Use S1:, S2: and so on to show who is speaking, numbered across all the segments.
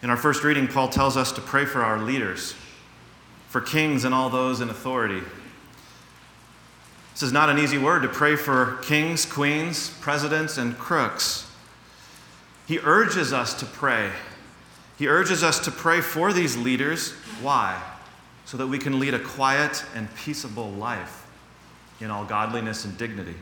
S1: In our first reading, Paul tells us to pray for our leaders, for kings and all those in authority. This is not an easy word, to pray for kings, queens, presidents, and crooks. He urges us to pray. He urges us to pray for these leaders. Why? So that we can lead a quiet and peaceable life in all godliness and dignity.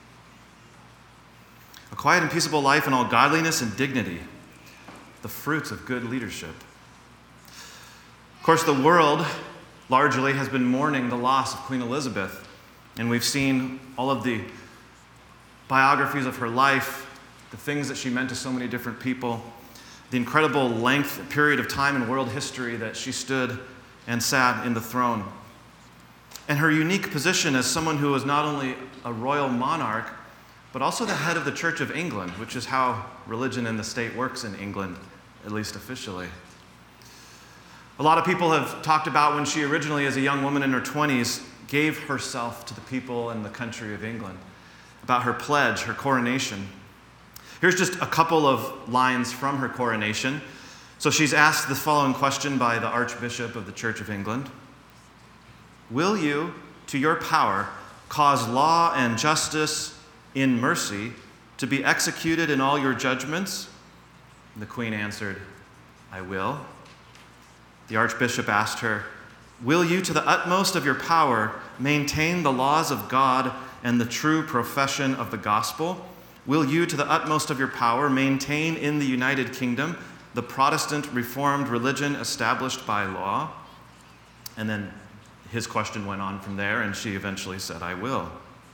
S1: A quiet and peaceable life in all godliness and dignity, the fruits of good leadership. Of course, the world largely has been mourning the loss of Queen Elizabeth, and we've seen all of the biographies of her life, the things that she meant to so many different people, the incredible period of time in world history that she stood and sat in the throne, and her unique position as someone who was not only a royal monarch, but also the head of the Church of England, which is how religion in the state works in England, at least officially. A lot of people have talked about when she originally, as a young woman in her 20s, gave herself to the people and the country of England, about her pledge, her coronation. Here's just a couple of lines from her coronation. So she's asked the following question by the Archbishop of the Church of England. Will you, to your power, cause law and justice in mercy to be executed in all your judgments? The Queen answered, I will. The Archbishop asked her, will you, to the utmost of your power, maintain the laws of God and the true profession of the gospel? Will you, to the utmost of your power, maintain in the United Kingdom the Protestant Reformed religion established by law? And then his question went on from there, and she eventually said, I will.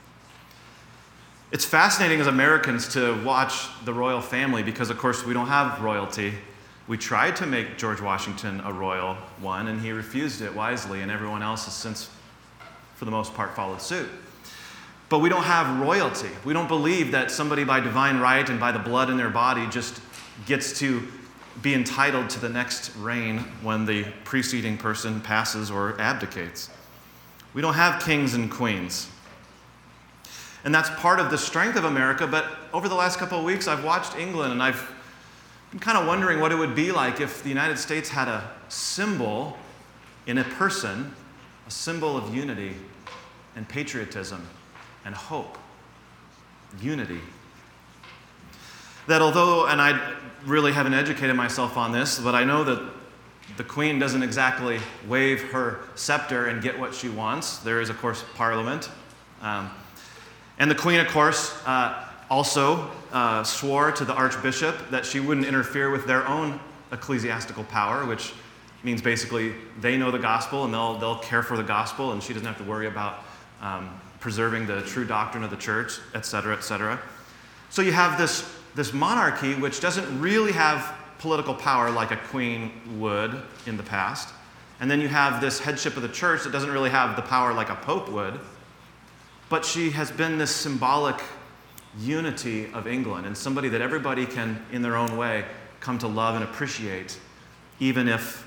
S1: It's fascinating as Americans to watch the royal family because, of course, we don't have royalty. We tried to make George Washington a royal one, and he refused it wisely, and everyone else has since, for the most part, followed suit. But we don't have royalty. We don't believe that somebody by divine right and by the blood in their body just gets to be entitled to the next reign when the preceding person passes or abdicates. We don't have kings and queens. And that's part of the strength of America, but over the last couple of weeks, I've watched England, and I've been kind of wondering what it would be like if the United States had a symbol in a person, a symbol of unity and patriotism and hope. Unity. That although, and I really haven't educated myself on this, but I know that the Queen doesn't exactly wave her scepter and get what she wants. There is, of course, Parliament. And the Queen, of course, also swore to the Archbishop that she wouldn't interfere with their own ecclesiastical power, which means basically they know the gospel and they'll care for the gospel, and she doesn't have to worry about preserving the true doctrine of the church, et cetera, et cetera. So you have this monarchy which doesn't really have political power like a queen would in the past. And then you have this headship of the church that doesn't really have the power like a pope would. But she has been this symbolic unity of England and somebody that everybody can, in their own way, come to love and appreciate, even if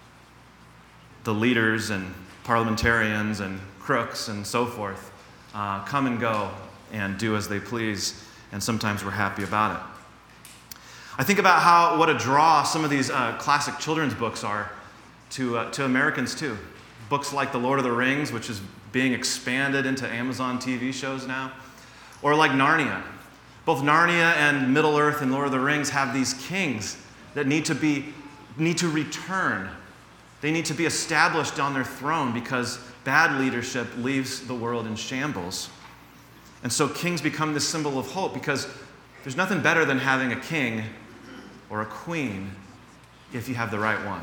S1: the leaders and parliamentarians and crooks and so forth come and go and do as they please, and sometimes we're happy about it. I think about what a draw some of these classic children's books are to Americans too. Books like The Lord of the Rings, which is being expanded into Amazon TV shows now, or like Narnia. Both Narnia and Middle-earth and Lord of the Rings have these kings that need to return. They need to be established on their throne because bad leadership leaves the world in shambles. And so kings become this symbol of hope because there's nothing better than having a king or a queen if you have the right one.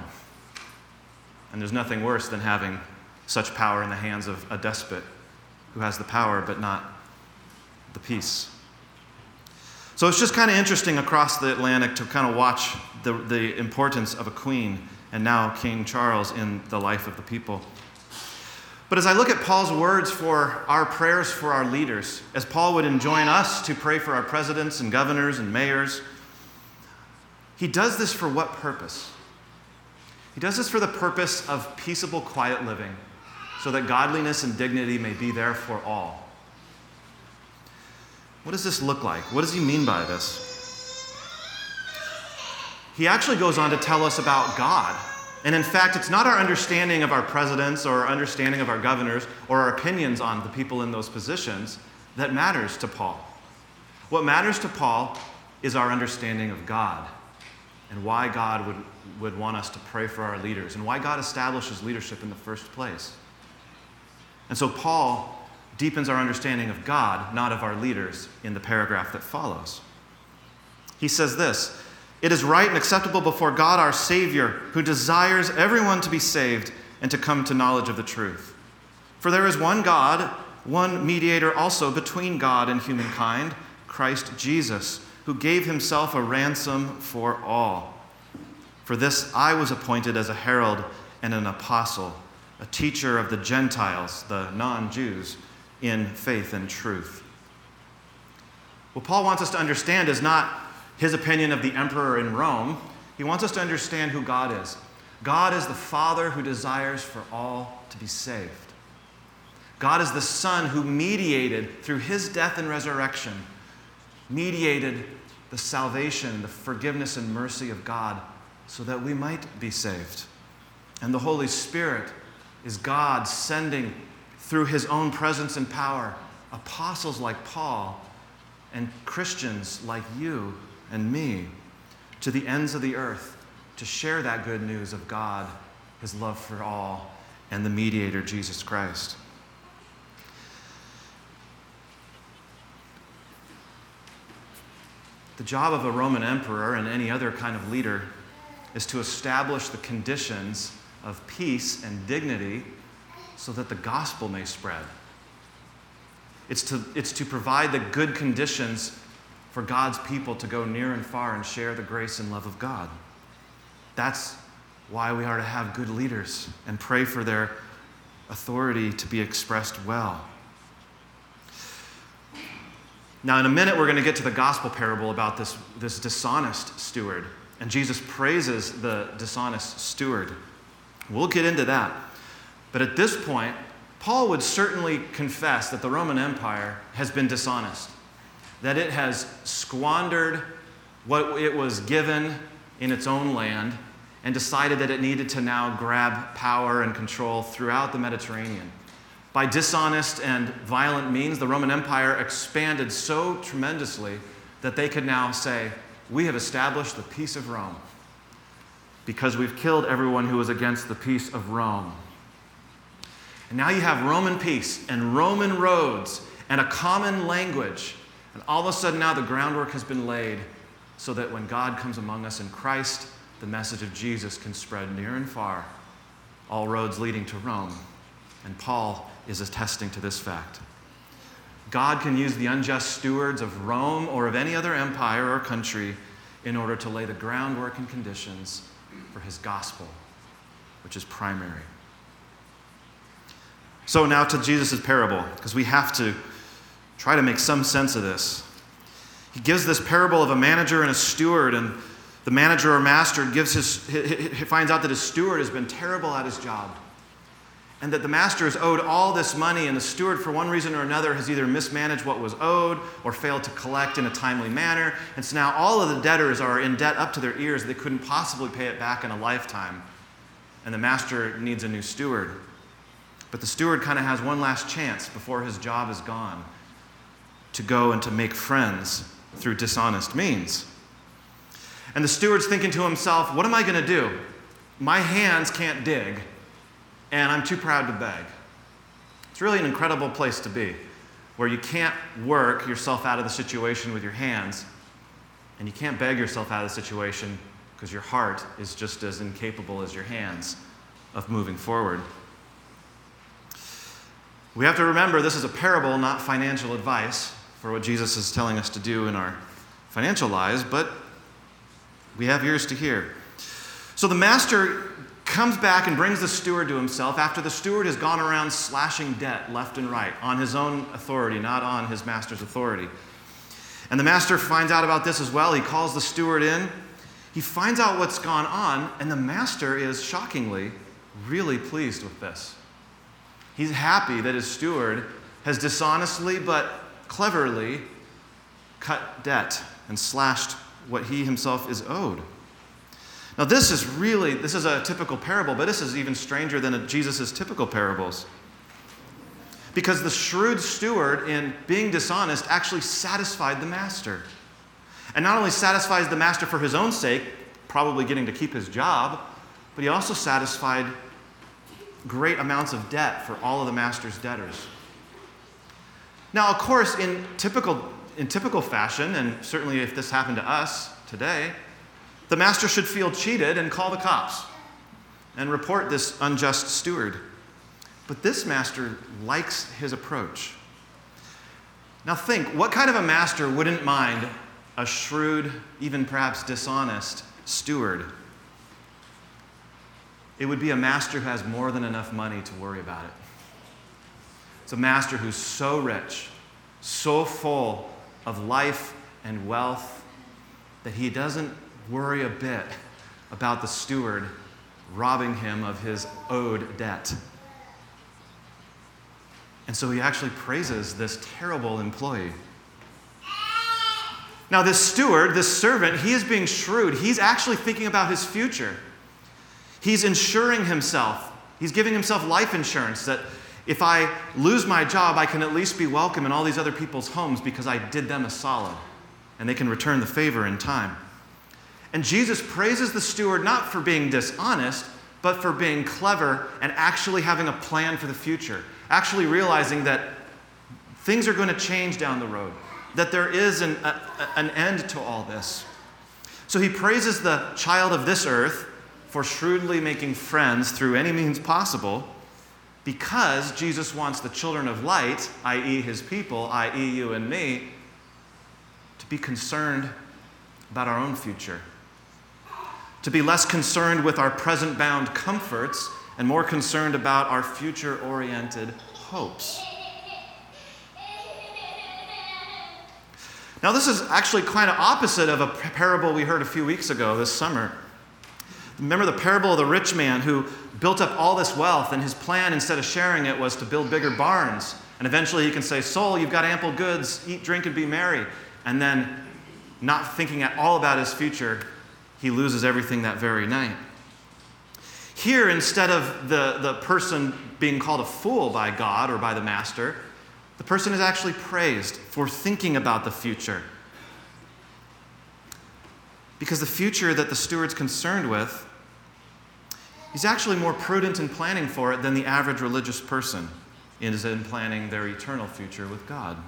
S1: And there's nothing worse than having such power in the hands of a despot who has the power but not the peace. So it's just kind of interesting across the Atlantic to kind of watch the importance of a queen and now King Charles in the life of the people. But as I look at Paul's words for our prayers for our leaders, as Paul would enjoin us to pray for our presidents and governors and mayors, he does this for what purpose? He does this for the purpose of peaceable, quiet living, so that godliness and dignity may be there for all. What does this look like? What does he mean by this? he actually goes on to tell us about God. And in fact, it's not our understanding of our presidents or our understanding of our governors or our opinions on the people in those positions that matters to Paul. What matters to Paul is our understanding of God and why God would want us to pray for our leaders and why God establishes leadership in the first place. And so Paul deepens our understanding of God, not of our leaders, in the paragraph that follows. He says this, "It is right and acceptable before God our Savior, who desires everyone to be saved and to come to knowledge of the truth. For there is one God, one mediator also between God and humankind, Christ Jesus, who gave himself a ransom for all. For this I was appointed as a herald and an apostle, a teacher of the Gentiles, the non-Jews, in faith and truth." What Paul wants us to understand is not his opinion of the emperor in Rome. He wants us to understand who God is. God is the Father who desires for all to be saved. God is the Son who mediated through his death and resurrection, mediated the salvation, the forgiveness and mercy of God so that we might be saved. And the Holy Spirit is God sending through his own presence and power apostles like Paul and Christians like you and me to the ends of the earth to share that good news of God, his love for all, and the mediator, Jesus Christ. The job of a Roman emperor and any other kind of leader is to establish the conditions of peace and dignity so that the gospel may spread. It's to provide the good conditions for God's people to go near and far and share the grace and love of God. That's why we are to have good leaders and pray for their authority to be expressed well. Now, in a minute, we're going to get to the gospel parable about this dishonest steward. And Jesus praises the dishonest steward. We'll get into that. But at this point, Paul would certainly confess that the Roman Empire has been dishonest, that it has squandered what it was given in its own land and decided that it needed to now grab power and control throughout the Mediterranean. By dishonest and violent means, the Roman Empire expanded so tremendously that they could now say, "We have established the peace of Rome because we've killed everyone who was against the peace of Rome." And now you have Roman peace and Roman roads and a common language. And all of a sudden now the groundwork has been laid so that when God comes among us in Christ, the message of Jesus can spread near and far, all roads leading to Rome. And Paul is attesting to this fact. God can use the unjust stewards of Rome or of any other empire or country in order to lay the groundwork and conditions for his gospel, which is primary. So now to Jesus' parable, because we have to try to make some sense of this. He gives this parable of a manager and a steward, and the manager or master he finds out that his steward has been terrible at his job, and that the master is owed all this money, and the steward, for one reason or another, has either mismanaged what was owed or failed to collect in a timely manner. And so now all of the debtors are in debt up to their ears. They couldn't possibly pay it back in a lifetime. And the master needs a new steward. But the steward kind of has one last chance before his job is gone to go and to make friends through dishonest means. And the steward's thinking to himself, what am I going to do? My hands can't dig, and I'm too proud to beg. It's really an incredible place to be, where you can't work yourself out of the situation with your hands, and you can't beg yourself out of the situation because your heart is just as incapable as your hands of moving forward. We have to remember this is a parable, not financial advice for what Jesus is telling us to do in our financial lives, but we have ears to hear. So the master comes back and brings the steward to himself after the steward has gone around slashing debt left and right on his own authority, not on his master's authority. And the master finds out about this as well. He calls the steward in. He finds out what's gone on, and the master is shockingly really pleased with this. He's happy that his steward has dishonestly but cleverly cut debt and slashed what he himself is owed. Now this is a typical parable, but this is even stranger than Jesus' typical parables. Because the shrewd steward, in being dishonest, actually satisfied the master. And not only satisfies the master for his own sake, probably getting to keep his job, but he also satisfied great amounts of debt for all of the master's debtors. Now, of course, in typical fashion, and certainly if this happened to us today, the master should feel cheated and call the cops and report this unjust steward. But this master likes his approach. Now think, what kind of a master wouldn't mind a shrewd, even perhaps dishonest steward? It would be a master who has more than enough money to worry about it. It's a master who's so rich, so full of life and wealth, that he doesn't worry a bit about the steward robbing him of his owed debt. And so he actually praises this terrible employee. Now this steward, this servant, he is being shrewd. He's actually thinking about his future. He's insuring himself. He's giving himself life insurance that if I lose my job, I can at least be welcome in all these other people's homes because I did them a solid, and they can return the favor in time. And Jesus praises the steward not for being dishonest, but for being clever and actually having a plan for the future, actually realizing that things are going to change down the road, that there is an end to all this. So he praises the child of this earth for shrewdly making friends through any means possible, because Jesus wants the children of light, i.e. his people, i.e. you and me, to be concerned about our own future, to be less concerned with our present-bound comforts and more concerned about our future-oriented hopes. Now, this is actually kind of opposite of a parable we heard a few weeks ago this summer. Remember the parable of the rich man who built up all this wealth, and his plan, instead of sharing it, was to build bigger barns. And eventually he can say, "Soul, you've got ample goods, eat, drink, and be merry." And then, not thinking at all about his future, he loses everything that very night. Here, instead of the person being called a fool by God or by the master, the person is actually praised for thinking about the future. Because the future that the steward's concerned with, he's actually more prudent in planning for it than the average religious person is in planning their eternal future with God.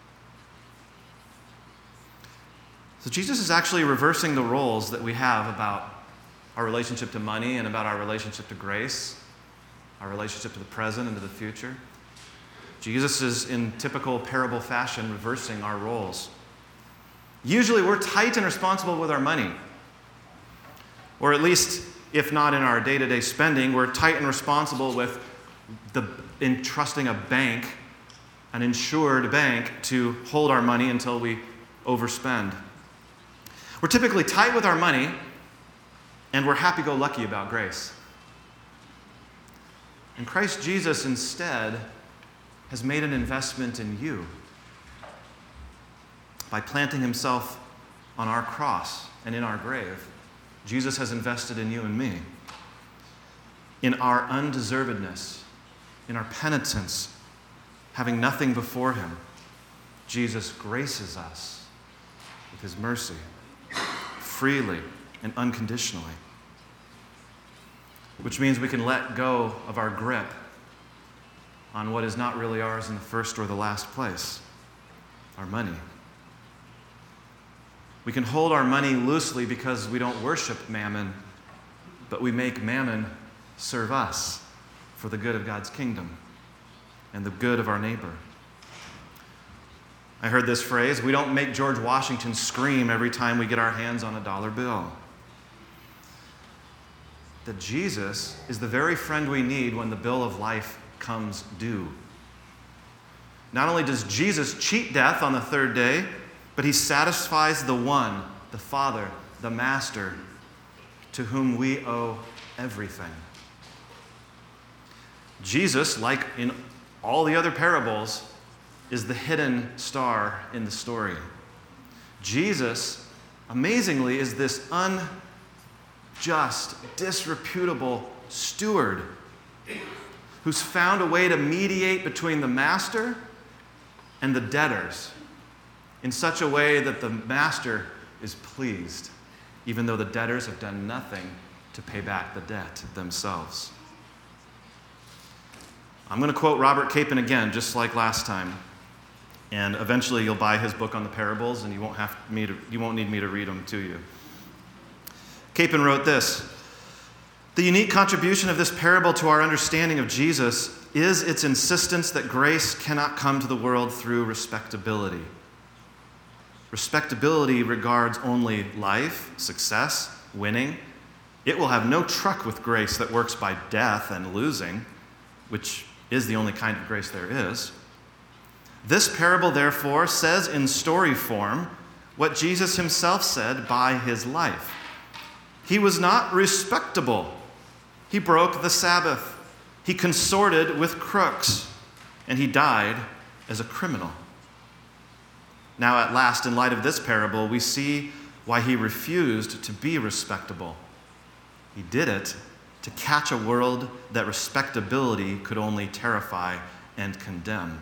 S1: So Jesus is actually reversing the roles that we have about our relationship to money and about our relationship to grace, our relationship to the present and to the future. Jesus is, in typical parable fashion, reversing our roles. Usually we're tight and responsible with our money. Or at least, if not in our day-to-day spending, we're tight and responsible with entrusting a bank, an insured bank, to hold our money until we overspend. We're typically tight with our money, and we're happy-go-lucky about grace. And Christ Jesus, instead, has made an investment in you by planting himself on our cross and in our grave. Jesus has invested in you and me, in our undeservedness, in our penitence, having nothing before him. Jesus graces us with his mercy, freely and unconditionally, which means we can let go of our grip on what is not really ours in the first or the last place, our money. We can hold our money loosely because we don't worship mammon, but we make mammon serve us for the good of God's kingdom and the good of our neighbor. I heard this phrase: we don't make George Washington scream every time we get our hands on a dollar bill. That Jesus is the very friend we need when the bill of life comes due. Not only does Jesus cheat death on the third day, but he satisfies the one, the Father, the Master, to whom we owe everything. Jesus, like in all the other parables, is the hidden star in the story. Jesus, amazingly, is this just, disreputable steward who's found a way to mediate between the master and the debtors in such a way that the master is pleased, even though the debtors have done nothing to pay back the debt themselves. I'm going to quote Robert Capon again, just like last time. And eventually you'll buy his book on the parables, and you won't need me to read them to you. Capon wrote this: "The unique contribution of this parable to our understanding of Jesus is its insistence that grace cannot come to the world through respectability. Respectability regards only life, success, winning. It will have no truck with grace that works by death and losing, which is the only kind of grace there is. This parable, therefore, says in story form what Jesus himself said by his life. He was not respectable. He broke the Sabbath. He consorted with crooks, and he died as a criminal. Now, at last, in light of this parable, we see why he refused to be respectable. He did it to catch a world that respectability could only terrify and condemn.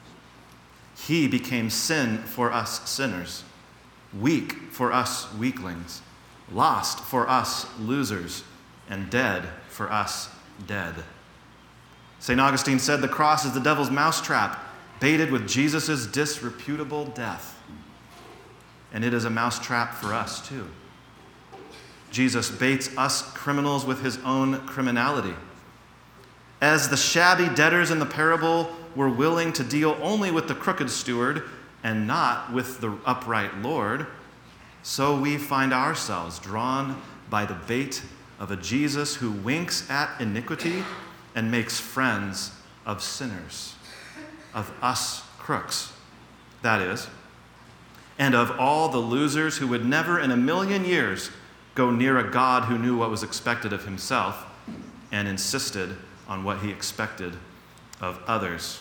S1: He became sin for us sinners, weak for us weaklings, lost for us losers, and dead for us dead. St. Augustine said the cross is the devil's mousetrap, baited with Jesus' disreputable death. And it is a mousetrap for us too. Jesus baits us criminals with his own criminality. As the shabby debtors in the parable were willing to deal only with the crooked steward and not with the upright Lord, so we find ourselves drawn by the bait of a Jesus who winks at iniquity and makes friends of sinners, of us crooks, that is, and of all the losers who would never in a million years go near a God who knew what was expected of himself and insisted on what he expected of others.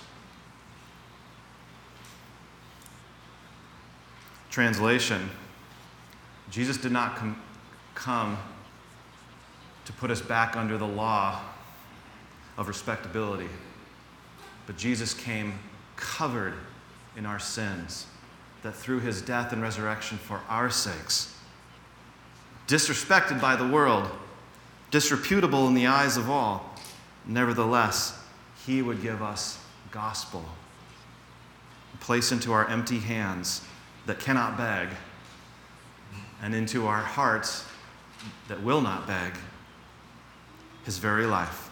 S1: Translation: Jesus did not come to put us back under the law of respectability, but Jesus came covered in our sins, that through his death and resurrection for our sakes, disrespected by the world, disreputable in the eyes of all, nevertheless, he would give us gospel, place into our empty hands that cannot beg, and into our hearts that will not beg, his very life.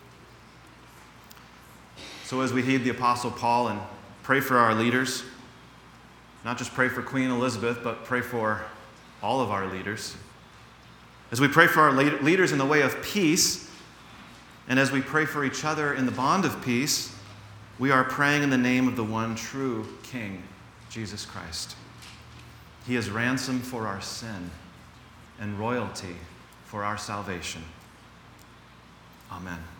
S1: So as we heed the Apostle Paul and pray for our leaders, not just pray for Queen Elizabeth, but pray for all of our leaders. As we pray for our leaders in the way of peace, and as we pray for each other in the bond of peace, we are praying in the name of the one true King, Jesus Christ. He is ransom for our sin and royalty for our salvation. Amen.